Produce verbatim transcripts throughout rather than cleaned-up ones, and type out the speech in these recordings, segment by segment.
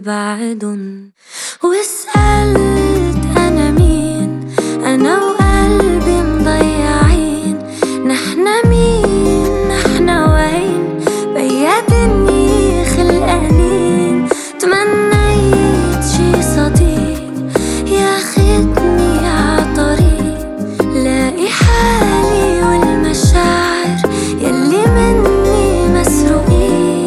بعدن. وسألت أنا مين، أنا وقلبي مضيعين، نحنا مين نحنا وين، بيدني خلقانين. تمنيت شي صديق ياخدني عطريق، لاقي حالي والمشاعر يلي مني مسروقين.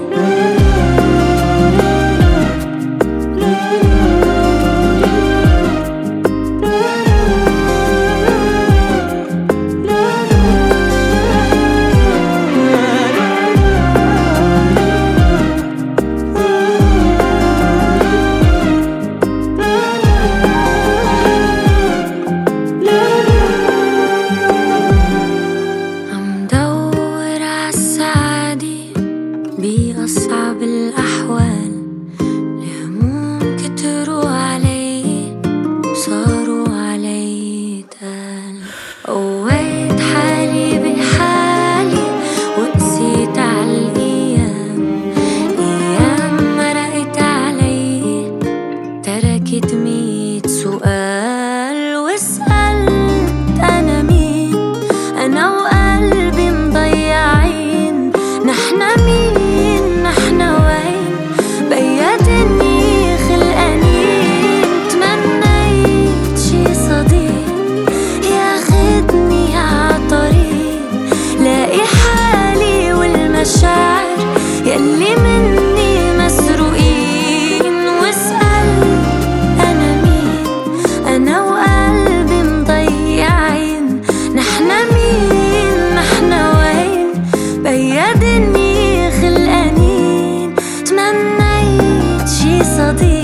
بأصعب الأحوال الهموم كتروا علي، صاروا علي تقال. قويت حالي بحالي وقسيت عالأيام، أيام مرقت علي تركت ميت سؤال. وسألت أنا مين، أنا وقلبي مضيعين، نحنا مين نحنا وين، بيدني خلقانين. تمنيت شي صديق ياخدني عطريق، لاقي حالي والمشاعر يلي مني مسروقين. واسألت أنا مين، أنا وقلبي مضيعين، نحنا مين نحنا وين، بيدني خلقانين. تمنيت شي صديق